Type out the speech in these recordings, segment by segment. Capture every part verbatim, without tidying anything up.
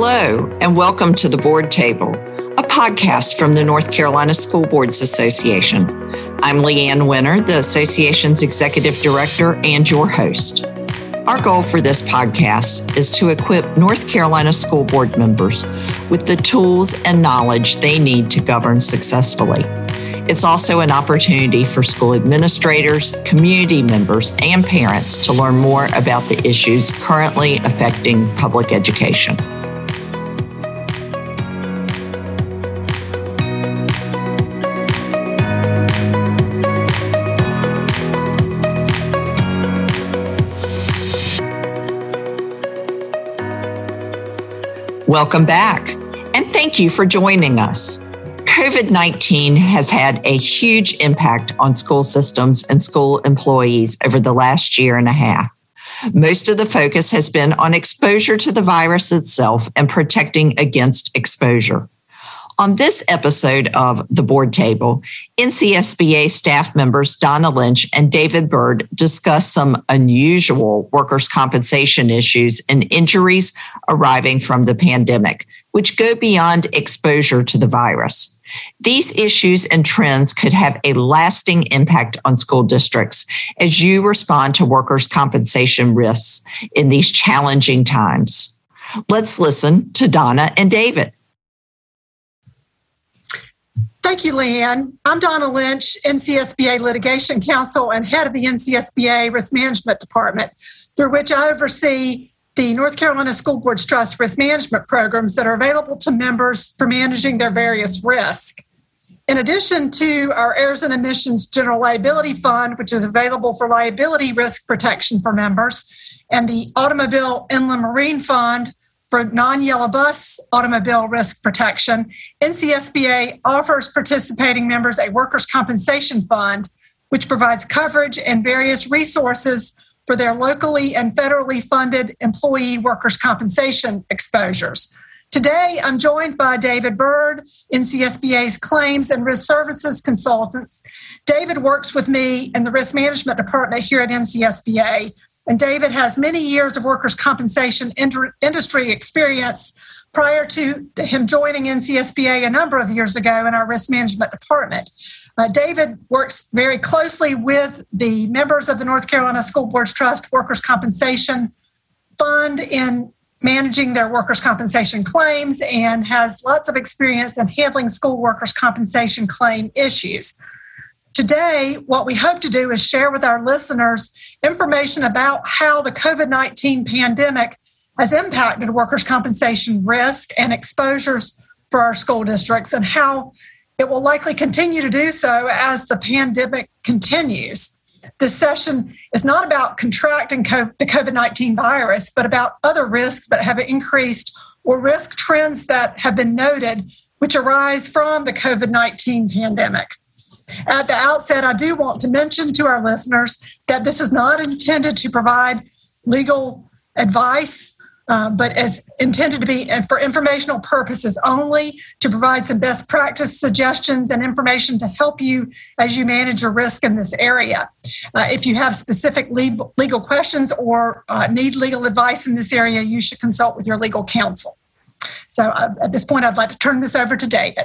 Hello, and welcome to The Board Table, a podcast from the North Carolina School Boards Association. I'm Leanne Winter, the association's executive director and your host. Our goal for this podcast is to equip North Carolina school board members with the tools and knowledge they need to govern successfully. It's also an opportunity for school administrators, community members, and parents to learn more about the issues currently affecting public education. Welcome back, and thank you for joining us. COVID nineteen has had a huge impact on school systems and school employees over the last year and a half. Most of the focus has been on exposure to the virus itself and protecting against exposure. On this episode of The Board Table, N C S B A staff members Donna Lynch and David Byrd discuss some unusual workers' compensation issues and injuries arriving from the pandemic, which go beyond exposure to the virus. These issues and trends could have a lasting impact on school districts as you respond to workers' compensation risks in these challenging times. Let's listen to Donna and David. Thank you, Leanne. I'm Donna Lynch, N C S B A Litigation Counsel and head of the N C S B A Risk Management Department, through which I oversee the North Carolina School Boards Trust risk management programs that are available to members for managing their various risks. In addition to our Errors and Omissions General Liability Fund, which is available for liability risk protection for members, and the Automobile Inland Marine Fund for non-yellow bus automobile risk protection, N C S B A offers participating members a workers' compensation fund, which provides coverage and various resources for their locally and federally funded employee workers' compensation exposures. Today, I'm joined by David Byrd, N C S B A's Claims and Risk Services Consultants. David works with me in the Risk Management Department here at N C S B A, and David has many years of workers' compensation industry experience prior to him joining N C S B A a number of years ago in our Risk Management Department. Uh, David works very closely with the members of the North Carolina School Boards Trust Workers' Compensation Fund in managing their workers' compensation claims and has lots of experience in handling school workers' compensation claim issues. Today, what we hope to do is share with our listeners information about how the COVID nineteen pandemic has impacted workers' compensation risk and exposures for our school districts and how it will likely continue to do so as the pandemic continues. This session is not about contracting the COVID nineteen virus, but about other risks that have increased or risk trends that have been noted which arise from the COVID nineteen pandemic. At the outset, I do want to mention to our listeners that this is not intended to provide legal advice, uh, but is intended to be for informational purposes only, to provide some best practice suggestions and information to help you as you manage your risk in this area. Uh, if you have specific legal, legal questions or uh, need legal advice in this area, you should consult with your legal counsel. So uh, at this point, I'd like to turn this over to David.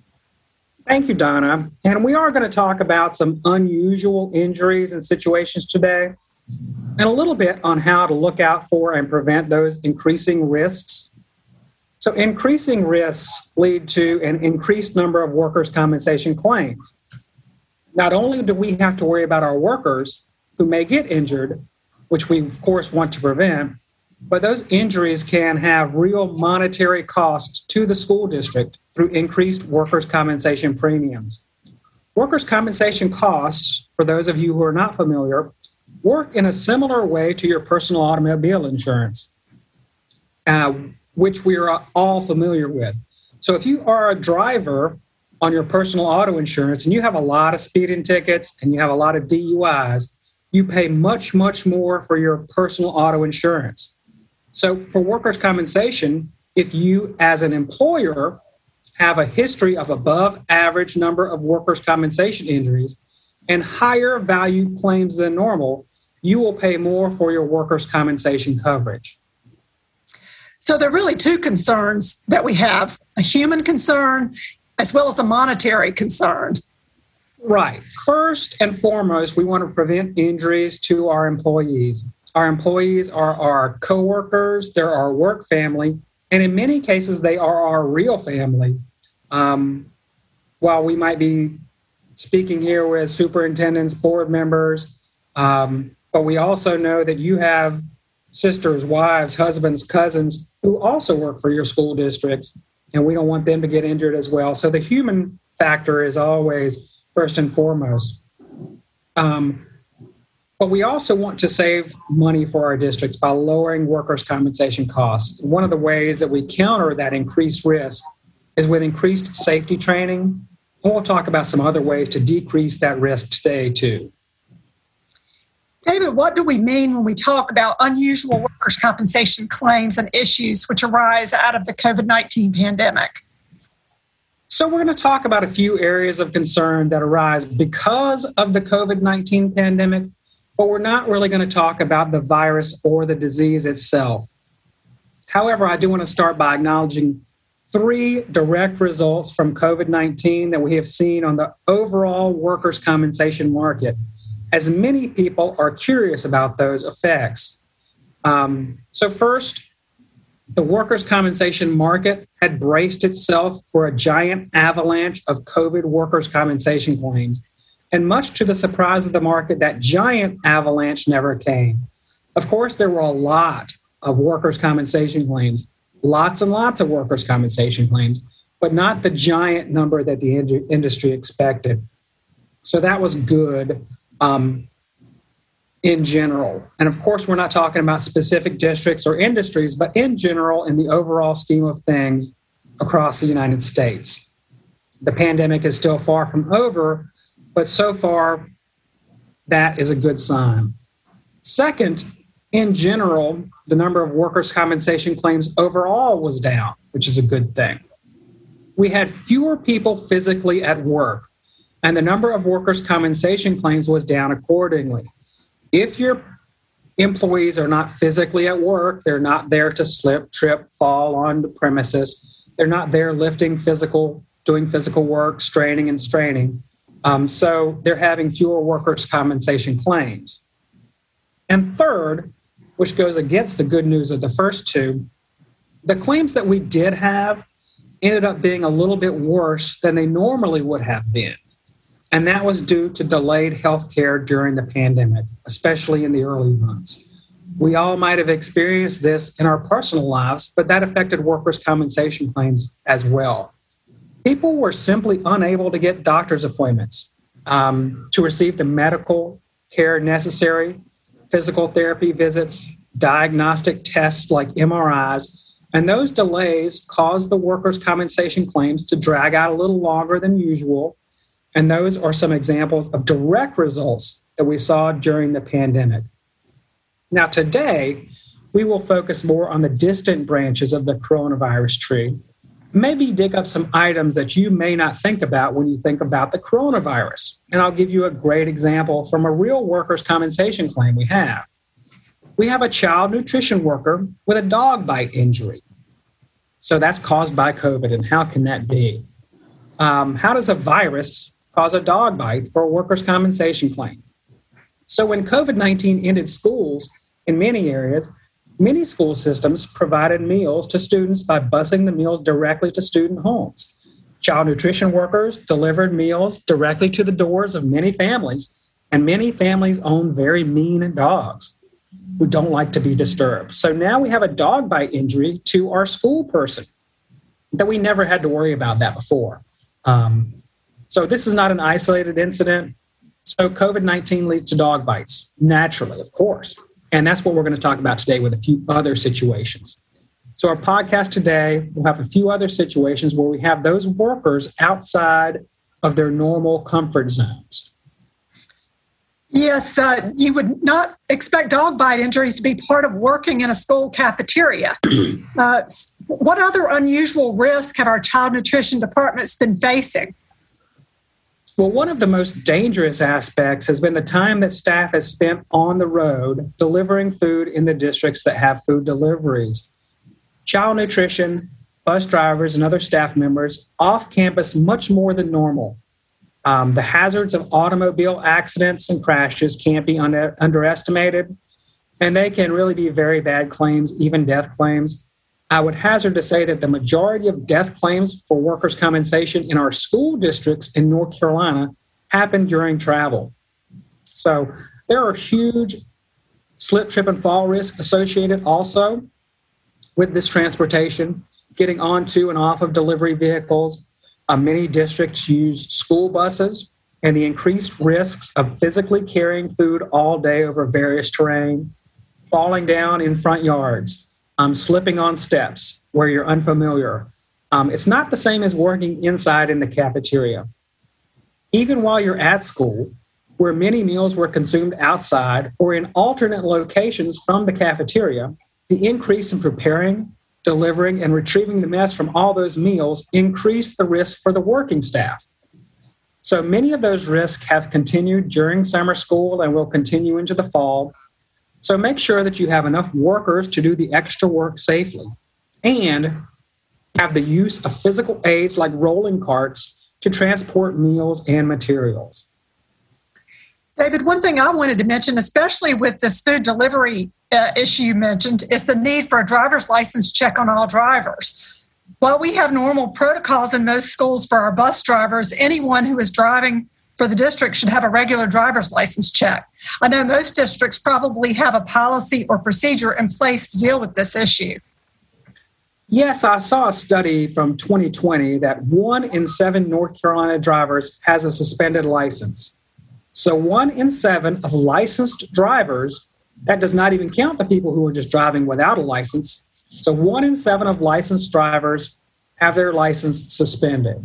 Thank you, Donna. And we are going to talk about some unusual injuries and situations today, and a little bit on how to look out for and prevent those increasing risks. So increasing risks lead to an increased number of workers' compensation claims. Not only do we have to worry about our workers who may get injured, which we, of course, want to prevent, but those injuries can have real monetary costs to the school district through increased workers' compensation premiums. Workers' compensation costs, for those of you who are not familiar, work in a similar way to your personal automobile insurance, uh, which we are all familiar with. So if you are a driver on your personal auto insurance and you have a lot of speeding tickets and you have a lot of D U Is, you pay much, much more for your personal auto insurance. So for workers' compensation, if you as an employer have a history of above average number of workers' compensation injuries and higher value claims than normal, you will pay more for your workers' compensation coverage. So there are really two concerns that we have, a human concern as well as a monetary concern. Right. First and foremost, we want to prevent injuries to our employees. Our employees are our coworkers, they're our work family, and in many cases, they are our real family. Um, while we might be speaking here with superintendents, board members, um, but we also know that you have sisters, wives, husbands, cousins who also work for your school districts, and we don't want them to get injured as well. So the human factor is always first and foremost. Um, but we also want to save money for our districts by lowering workers' compensation costs. One of the ways that we counter that increased risk is with increased safety training. And we'll talk about some other ways to decrease that risk today, too. David, what do we mean when we talk about unusual workers' compensation claims and issues which arise out of the COVID nineteen pandemic? So we're going to talk about a few areas of concern that arise because of the COVID nineteen pandemic, but we're not really going to talk about the virus or the disease itself. However, I do want to start by acknowledging three direct results from COVID nineteen that we have seen on the overall workers' compensation market, as many people are curious about those effects. Um, so first, the workers' compensation market had braced itself for a giant avalanche of COVID workers' compensation claims. And much to the surprise of the market, that giant avalanche never came. Of course, there were a lot of workers' compensation claims, lots and lots of workers' compensation claims, but not the giant number that the ind- industry expected. So that was good. Um, in general. And of course, we're not talking about specific districts or industries, but in general, in the overall scheme of things across the United States. The pandemic is still far from over, but so far, that is a good sign. Second, in general, the number of workers' compensation claims overall was down, which is a good thing. We had fewer people physically at work, and the number of workers' compensation claims was down accordingly. If your employees are not physically at work, they're not there to slip, trip, fall on the premises. They're not there lifting physical, doing physical work, straining and straining. Um, so they're having fewer workers' compensation claims. And third, which goes against the good news of the first two, the claims that we did have ended up being a little bit worse than they normally would have been. And that was due to delayed health care during the pandemic, especially in the early months. We all might have experienced this in our personal lives, but that affected workers' compensation claims as well. People were simply unable to get doctor's appointments um, to receive the medical care necessary, physical therapy visits, diagnostic tests like M R Is, and those delays caused the workers' compensation claims to drag out a little longer than usual. And those are some examples of direct results that we saw during the pandemic. Now, today, we will focus more on the distant branches of the coronavirus tree, maybe dig up some items that you may not think about when you think about the coronavirus. And I'll give you a great example from a real workers' compensation claim we have. We have a child nutrition worker with a dog bite injury. So that's caused by COVID, and how can that be? Um, how does a virus cause a dog bite for a workers' compensation claim? So when COVID nineteen ended schools in many areas, many school systems provided meals to students by busing the meals directly to student homes. Child nutrition workers delivered meals directly to the doors of many families, and many families own very mean dogs who don't like to be disturbed. So now we have a dog bite injury to our school person that we never had to worry about that before. Um, so this is not an isolated incident. So COVID nineteen leads to dog bites, naturally, of course. And that's what we're going to talk about today with a few other situations. So our podcast today will have a few other situations where we have those workers outside of their normal comfort zones. Yes, uh, you would not expect dog bite injuries to be part of working in a school cafeteria. uh, what other unusual risk have our child nutrition departments been facing? Well, one of the most dangerous aspects has been the time that staff has spent on the road delivering food in the districts that have food deliveries. child nutrition, bus drivers, and other staff members off campus much more than normal. Um, the hazards of automobile accidents and crashes can't be under, underestimated, and they can really be very bad claims, even death claims. I would hazard to say that the majority of death claims for workers' compensation in our school districts in North Carolina happen during travel. So there are huge slip, trip, and fall risks associated also with this transportation, getting onto and off of delivery vehicles. Uh, many districts use school buses, and the increased risks of physically carrying food all day over various terrain, falling down in front yards, um, slipping on steps where you're unfamiliar. Um, it's not the same as working inside in the cafeteria. Even while you're at school, where many meals were consumed outside or in alternate locations from the cafeteria, the increase in preparing, delivering, and retrieving the mess from all those meals increased the risk for the working staff. So many of those risks have continued during summer school and will continue into the fall. So make sure that you have enough workers to do the extra work safely and have the use of physical aids like rolling carts to transport meals and materials. David, one thing I wanted to mention, especially with this food delivery uh, issue you mentioned, is the need for a driver's license check on all drivers. While we have normal protocols in most schools for our bus drivers, anyone who is driving for the district should have a regular driver's license check. I know most districts probably have a policy or procedure in place to deal with this issue. Yes, I saw a study from twenty twenty that one in seven North Carolina drivers has a suspended license. So one in seven of licensed drivers, that does not even count the people who are just driving without a license. So one in seven of licensed drivers have their license suspended.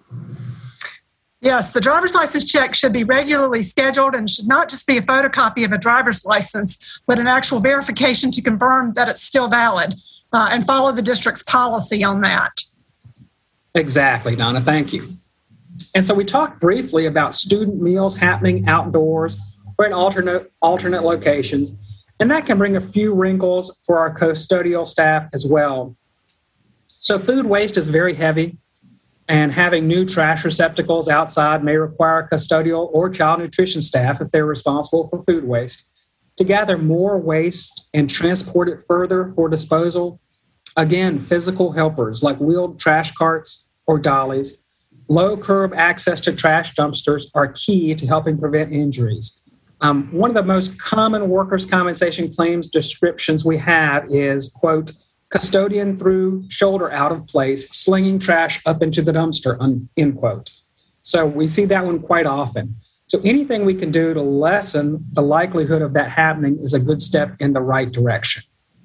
Yes, the driver's license check should be regularly scheduled and should not just be a photocopy of a driver's license, but an actual verification to confirm that it's still valid uh, and follow the district's policy on that. Exactly, Donna. Thank you. And so we talked briefly about student meals happening outdoors or in alternate, alternate locations, and that can bring a few wrinkles for our custodial staff as well. So food waste is very heavy, and having new trash receptacles outside may require custodial or child nutrition staff, if they're responsible for food waste, to gather more waste and transport it further for disposal. Again, physical helpers like wheeled trash carts or dollies. Low curb access to trash dumpsters are key to helping prevent injuries. Um, one of the most common workers' compensation claims descriptions we have is, quote, custodian threw shoulder out of place, slinging trash up into the dumpster, end quote. So we see that one quite often. So anything we can do to lessen the likelihood of that happening is a good step in the right direction.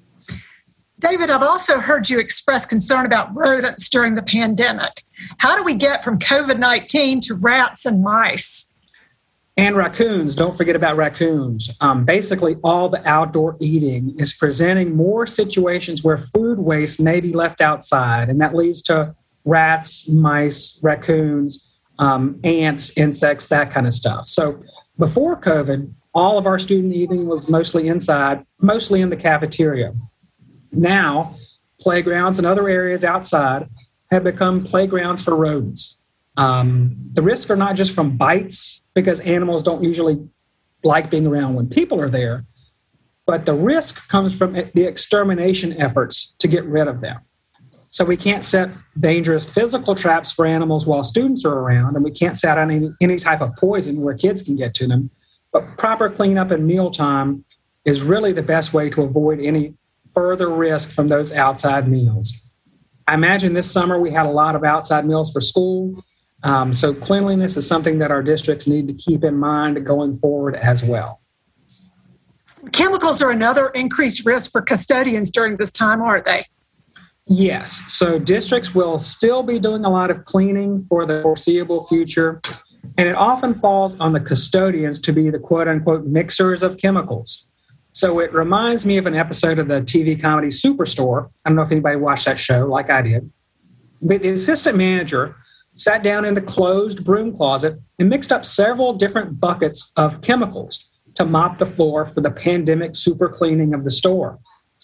David, I've also heard you express concern about rodents during the pandemic. How do we get from covid nineteen to rats and mice? And raccoons, don't forget about raccoons. Um, basically, all the outdoor eating is presenting more situations where food waste may be left outside, and that leads to rats, mice, raccoons, um, ants, insects, that kind of stuff. So before COVID, all of our student eating was mostly inside, mostly in the cafeteria. Now, playgrounds and other areas outside have become playgrounds for rodents. Um, the risks are not just from bites, because animals don't usually like being around when people are there, but the risk comes from the extermination efforts to get rid of them. So we can't set dangerous physical traps for animals while students are around, and we can't set out any, any type of poison where kids can get to them. But proper cleanup and mealtime is really the best way to avoid any further risk from those outside meals. I imagine this summer we had a lot of outside meals for school. Um, so cleanliness is something that our districts need to keep in mind going forward as well. Chemicals are another increased risk for custodians during this time, aren't they? Yes. So districts will still be doing a lot of cleaning for the foreseeable future, and it often falls on the custodians to be the quote-unquote mixers of chemicals. So it reminds me of an episode of the T V comedy Superstore. I don't know if anybody watched that show like I did. But the assistant manager sat down in the closed broom closet and mixed up several different buckets of chemicals to mop the floor for the pandemic super cleaning of the store.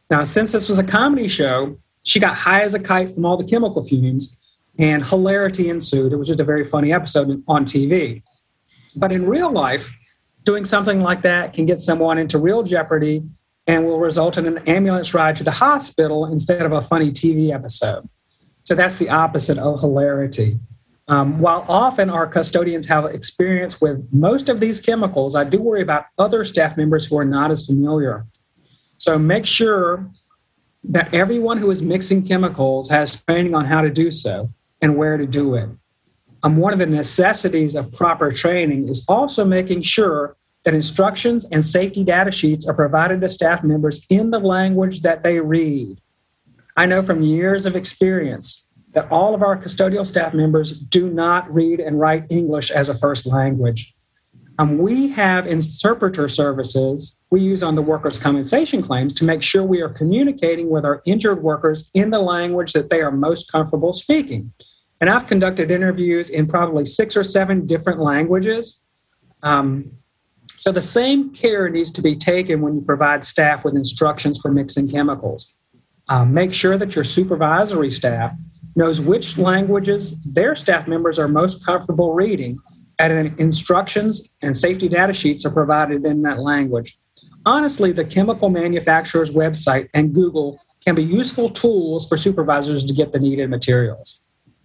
Now, since this was a comedy show, she got high as a kite from all the chemical fumes, and hilarity ensued. It was just a very funny episode on T V. But in real life, doing something like that can get someone into real jeopardy and will result in an ambulance ride to the hospital instead of a funny T V episode. So that's the opposite of hilarity. Um, while often our custodians have experience with most of these chemicals, I do worry about other staff members who are not as familiar. So make sure that everyone who is mixing chemicals has training on how to do so and where to do it. Um, one of the necessities of proper training is also making sure that instructions and safety data sheets are provided to staff members in the language that they read. I know from years of experience that all of our custodial staff members do not read and write English as a first language. Um, we have interpreter services we use on the workers' compensation claims to make sure we are communicating with our injured workers in the language that they are most comfortable speaking. And I've conducted interviews in probably six or seven different languages. Um, so the same care needs to be taken when you provide staff with instructions for mixing chemicals. Uh, make sure that your supervisory staff knows which languages their staff members are most comfortable reading, and instructions and safety data sheets are provided in that language. Honestly, the chemical manufacturer's website and Google can be useful tools for supervisors to get the needed materials.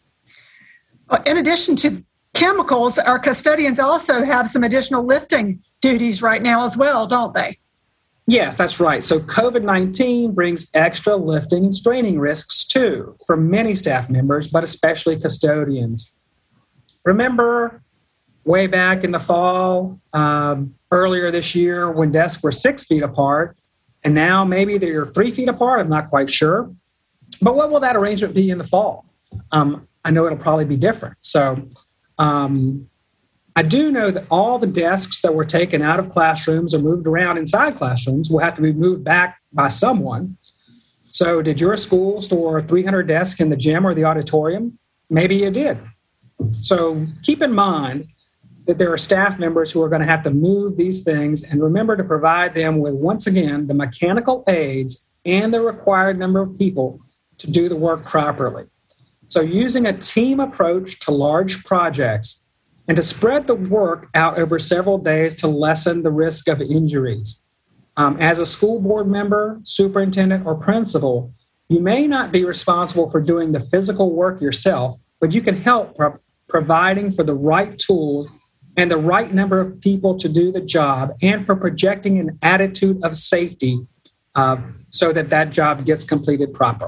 In addition to chemicals, our custodians also have some additional lifting duties right now as well, don't they? Yes, that's right. So COVID nineteen brings extra lifting and straining risks too for many staff members, but especially custodians. Remember way back in the fall, um, earlier this year, when desks were six feet apart, and now maybe they're three feet apart? I'm not quite sure. But what will that arrangement be in the fall? Um, I know it'll probably be different. So um, I do know that all the desks that were taken out of classrooms or moved around inside classrooms will have to be moved back by someone. So did your school store three hundred desks in the gym or the auditorium? Maybe you did. So keep in mind that there are staff members who are going to have to move these things, and remember to provide them with, once again, the mechanical aids and the required number of people to do the work properly. So using a team approach to large projects and to spread the work out over several days to lessen the risk of injuries. Um, as a school board member, superintendent, or principal, you may not be responsible for doing the physical work yourself, but you can help pro- providing for the right tools and the right number of people to do the job, and for projecting an attitude of safety uh, so that that job gets completed properly.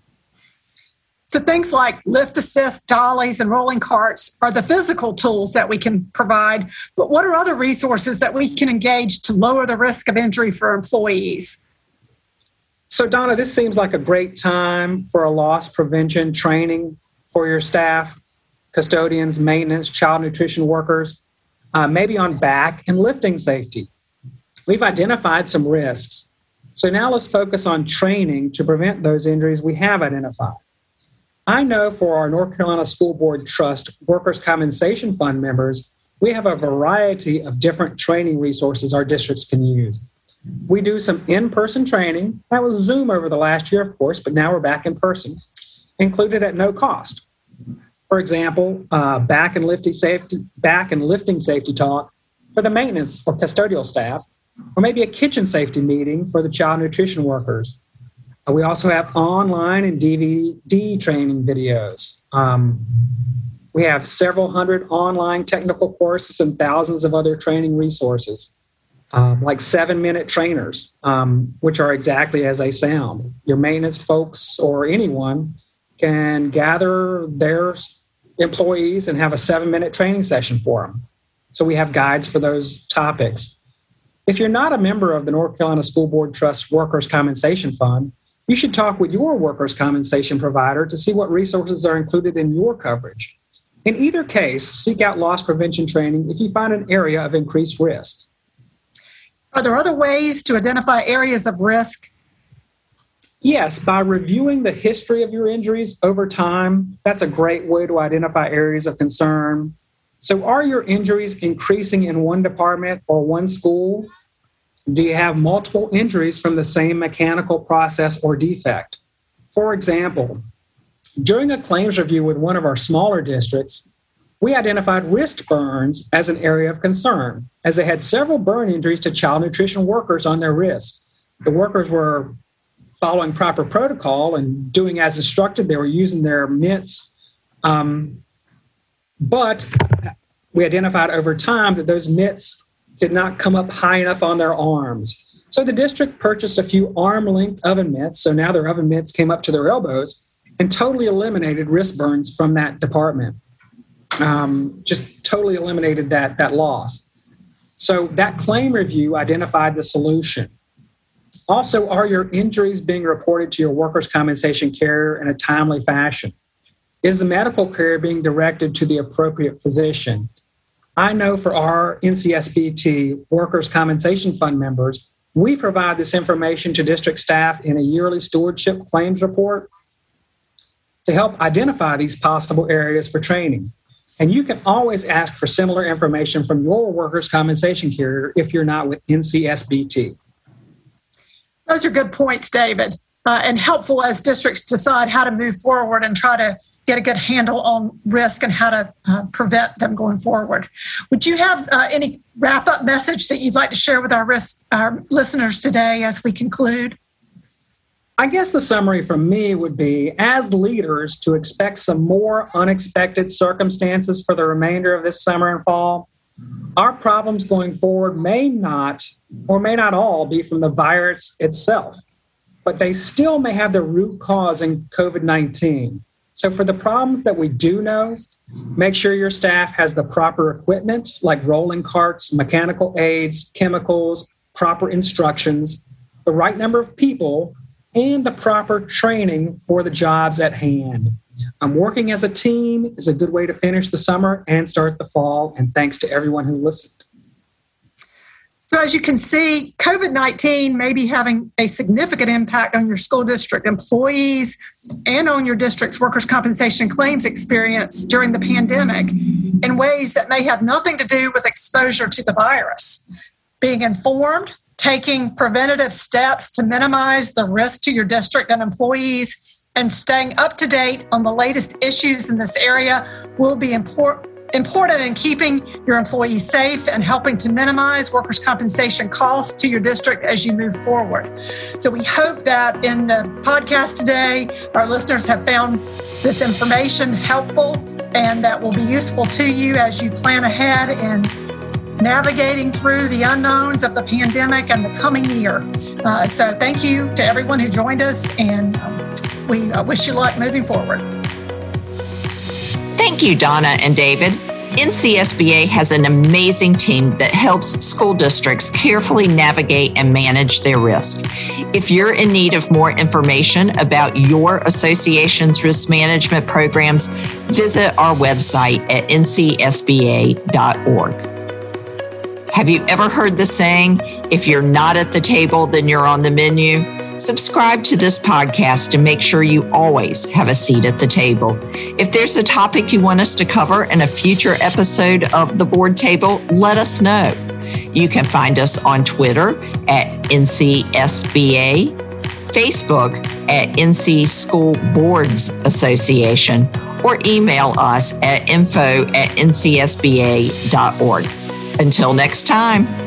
So things like lift assist, dollies, and rolling carts are the physical tools that we can provide. But what are other resources that we can engage to lower the risk of injury for employees? So Donna, this seems like a great time for a loss prevention training for your staff, custodians, maintenance, child nutrition workers, uh, maybe on back and lifting safety. We've identified some risks. So now let's focus on training to prevent those injuries we have identified. I know for our North Carolina School Board Trust Workers' Compensation Fund members, we have a variety of different training resources our districts can use. We do some in-person training. That was Zoom over the last year, of course, but now we're back in person, included at no cost. For example, uh, back and lifting safety, back and lifting safety talk for the maintenance or custodial staff, or maybe a kitchen safety meeting for the child nutrition workers. Uh, we also have online and D V D training videos. Um, we have several hundred online technical courses and thousands of other training resources, um, like seven-minute trainers, um, which are exactly as they sound. Your maintenance folks or anyone can gather their employees and have a seven-minute training session for them. So we have guides for those topics. If you're not a member of the North Carolina School Board Trust Workers' Compensation Fund, you should talk with your workers' compensation provider to see what resources are included in your coverage. In either case, seek out loss prevention training if you find an area of increased risk. Are there other ways to identify areas of risk? Yes, by reviewing the history of your injuries over time, that's a great way to identify areas of concern. So are your injuries increasing in one department or one school? Do you have multiple injuries from the same mechanical process or defect? For example, during a claims review with one of our smaller districts, we identified wrist burns as an area of concern, as they had several burn injuries to child nutrition workers on their wrists. The workers were following proper protocol and doing as instructed. They were using their mitts. Um, but we identified over time that those mitts did not come up high enough on their arms. So the district purchased a few arm-length oven mitts. So now their oven mitts came up to their elbows and totally eliminated wrist burns from that department. Um, just totally eliminated that, that loss. So that claim review identified the solution. Also, are your injuries being reported to your workers' compensation carrier in a timely fashion? Is the medical care being directed to the appropriate physician? I know for our N C S B T Workers' Compensation Fund members, we provide this information to district staff in a yearly stewardship claims report to help identify these possible areas for training. And you can always ask for similar information from your workers' compensation carrier if you're not with N C S B T. Those are good points, David, uh, and helpful as districts decide how to move forward and try to get a good handle on risk and how to uh, prevent them going forward. Would you have uh, any wrap-up message that you'd like to share with our, risk, our listeners today as we conclude? I guess the summary from me would be, as leaders, to expect some more unexpected circumstances for the remainder of this summer and fall. Our problems going forward may not, or may not all, be from the virus itself, but they still may have the root cause in COVID nineteen. So for the problems that we do know, make sure your staff has the proper equipment, like rolling carts, mechanical aids, chemicals, proper instructions, the right number of people, and the proper training for the jobs at hand. Um, working as a team is a good way to finish the summer and start the fall, and thanks to everyone who listened. So as you can see, COVID nineteen may be having a significant impact on your school district employees and on your district's workers' compensation claims experience during the pandemic in ways that may have nothing to do with exposure to the virus. Being informed, taking preventative steps to minimize the risk to your district and employees, and staying up to date on the latest issues in this area will be important. important in keeping your employees safe and helping to minimize workers' compensation costs to your district as you move forward. So we hope that in the podcast today, our listeners have found this information helpful and that will be useful to you as you plan ahead in navigating through the unknowns of the pandemic and the coming year. Uh, so thank you to everyone who joined us, and um, we uh, wish you luck moving forward. Thank you, Donna and David. N C S B A has an amazing team that helps school districts carefully navigate and manage their risk. If you're in need of more information about your association's risk management programs, visit our website at N C S B A dot org. Have you ever heard the saying, if you're not at the table, then you're on the menu? Subscribe to this podcast to make sure you always have a seat at the table. If there's a topic you want us to cover in a future episode of The Board Table, let us know. You can find us on Twitter at N C S B A, Facebook at N C School Boards Association, or email us at info at N C S B A dot org. Until next time.